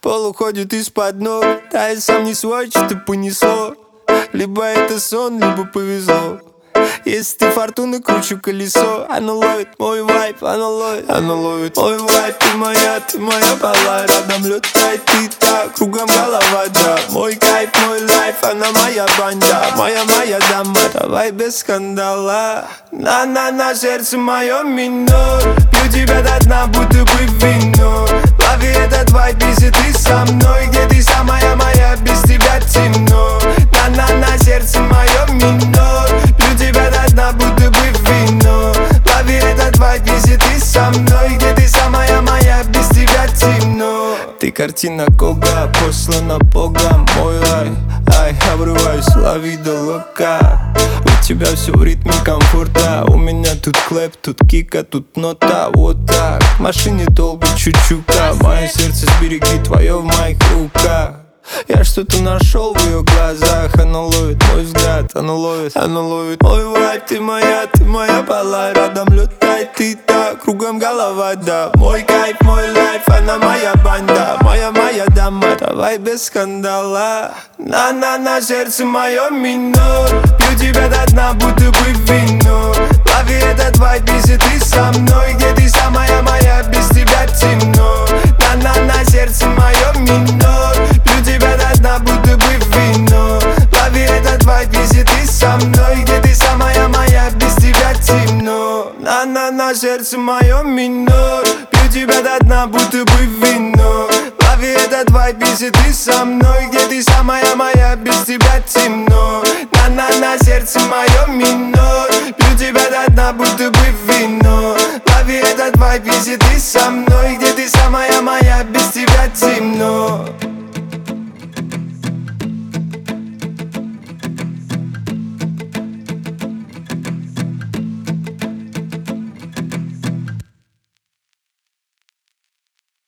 Пол уходит из-под ног, да я сам не свой, что-то понесло. Либо это сон, либо повезло. Если ты фортуны, кручу колесо. Оно ловит мой вайп, оно ловит мой вайп. Ты моя пала, рядом летает ты так, кругом голова, да. Мой кайф, мой лайф, она моя банда, моя дама. Давай без скандала. На сердце мое минор. Пью тебя до дна, будто бы вино. Лови этот вайп, если ты со мной. Где ты самая моя, без тебя темно. На сердце мое минор. Пью тебя до дна, будто бы вино. Лови этот вайп, если ты со мной. Где ты самая моя, без тебя темно. Ты картина Гога, послана Богом. Мой лай, обрываюсь, лови до лока. У тебя все в ритме комфорта. У меня тут клэп, тут кика, тут нота. Вот так, в машине долбит чучука. Мое сердце сбереги, твое в моих руках. Я что-то нашел в ее глазах. Она ловит мой взгляд, она ловит мой вайп. Ты моя пала, рядом летает ты так, кругом голова, да. Мой кайф, мой лайф, она моя банда, моя дама. Давай без скандала. На сердце мое минор. Пью тебя до дна, будто бы вино. Лови этот вайп, если ты со мной. Где ты самая моя, без тебя темно. На сердце мое минор. Пью тебя до дна, будто бы вино. Лови этот вайп, если ты со мной. Где ты самая моя, без тебя темно. На сердце мое минор. Пью тебя до дна, будто бы вино. Лови этот вайп, если ты со мной. Где ты самая моя, без тебя темно. На сердце мое минор. Пью тебя до дна, будто бы вино. Лови этот вайп, если ты со мной. Где ты самая моя,